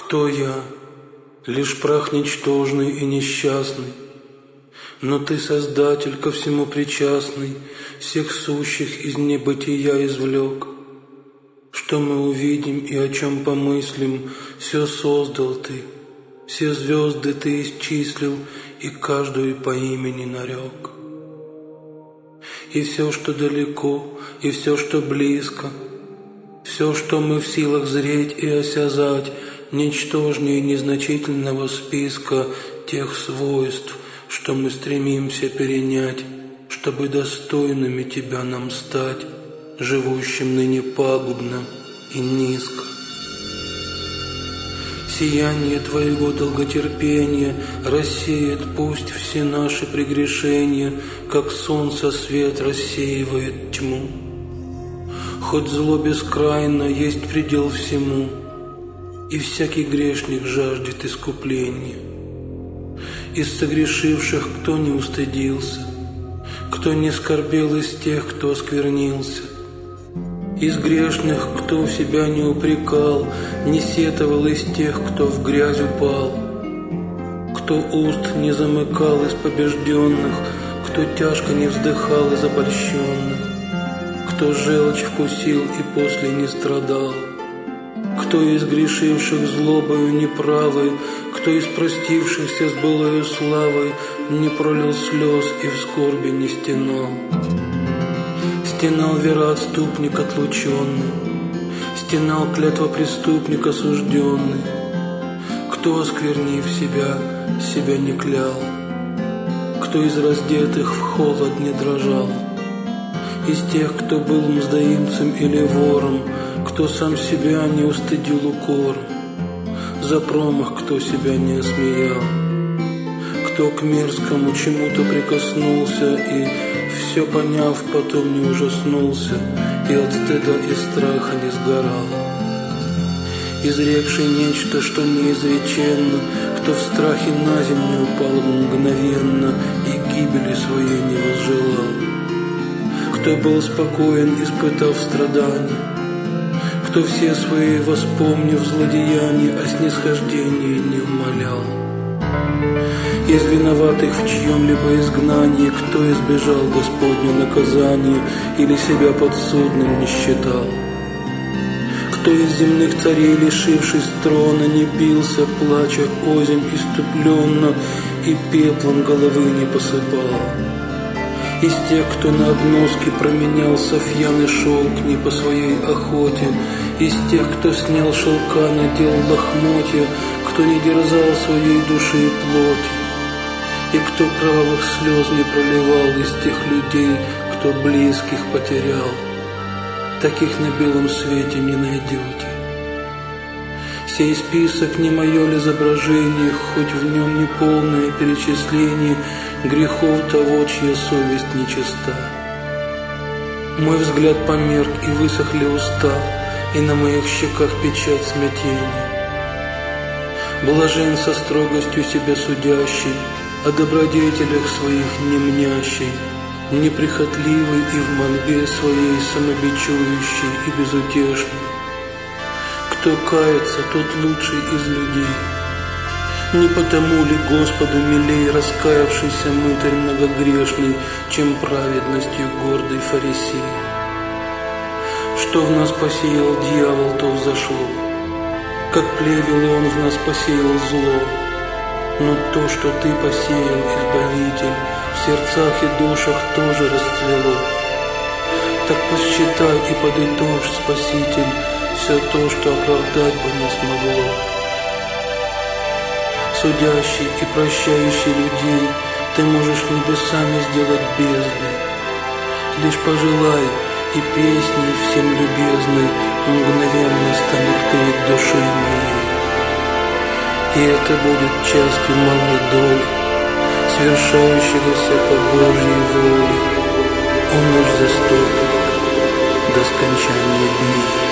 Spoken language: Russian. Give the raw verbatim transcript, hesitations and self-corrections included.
Кто я? Лишь прах ничтожный и несчастный. Но Ты, Создатель, ко всему причастный, всех сущих из небытия извлек. Что мы увидим и о чем помыслим, все создал Ты, все звезды Ты исчислил и каждую по имени нарек. И все, что далеко, и все, что близко, все, что мы в силах зреть и осязать, ничтожнее незначительного списка тех свойств, что мы стремимся перенять, чтобы достойными Тебя нам стать, живущим ныне пагубно и низко. Сияние Твоего долготерпения рассеет пусть все наши прегрешения, как солнце свет рассеивает тьму. Хоть зло бескрайно есть предел всему, и всякий грешник жаждет искупления. Из согрешивших кто не устыдился, кто не скорбел из тех, кто осквернился, из грешных кто себя не упрекал, не сетовал из тех, кто в грязь упал, кто уст не замыкал из побежденных, кто тяжко не вздыхал из обольщенных, кто желчь вкусил и после не страдал, кто из грешивших злобою неправой, кто из простившихся с былою славой не пролил слез и в скорби не стенал. Стенал вероотступник отлученный, стенал клятва преступник осужденный, кто, осквернив себя, себя не клял, кто из раздетых в холод не дрожал, из тех, кто был мздоимцем или вором, кто сам себя не устыдил укором, за промах кто себя не осмеял, кто к мерзкому чему-то прикоснулся и, все поняв, потом не ужаснулся и от стыда и страха не сгорал, изрекший нечто, что неизреченно, кто в страхе на землю упал мгновенно и гибели своей не возжелал, кто был спокоен, испытав страдания, кто все свои, воспомнив злодеяния, о снисхождении не умолял, из виноватых в чьем-либо изгнании, кто избежал Господню наказания или себя подсудным не считал, кто из земных царей, лишившись трона, не бился, плача озимь иступленно, и пеплом головы не посыпал, из тех, кто на обноске променял софьян и шелк не по своей охоте, из тех, кто снял шелка, надел лохмотья, кто не дерзал своей души и плоти, и кто кровавых слез не проливал, из тех людей, кто близких потерял, таких на белом свете не найдете. Сей список не мое ли изображение, хоть в нем не полное перечисление грехов того, чья совесть нечиста. Мой взгляд померк и высохли уста, и на моих щеках печать смятения. Блажен со строгостью себя судящий, о добродетелях своих не мнящий, неприхотливый и в мольбе своей самобичующий и безутешный. Кто кается, тот лучший из людей. Не потому ли Господу милей раскаявшийся мытарь многогрешный, чем праведностью гордый фарисей? Что в нас посеял дьявол, то взошло, как плевел он в нас посеял зло. Но то, что Ты посеял, Избавитель, в сердцах и душах тоже расцвело. Так посчитай и подытожь, Спаситель, все то, что оправдать бы нас могло. Судящий и прощающий людей, Ты можешь небесами сделать бездной. Лишь пожелай, и песней всем любезной мгновенно станет крик души моей. И это будет частью малой доли, свершающегося по Божьей воле. Он наш заступник до скончания дней.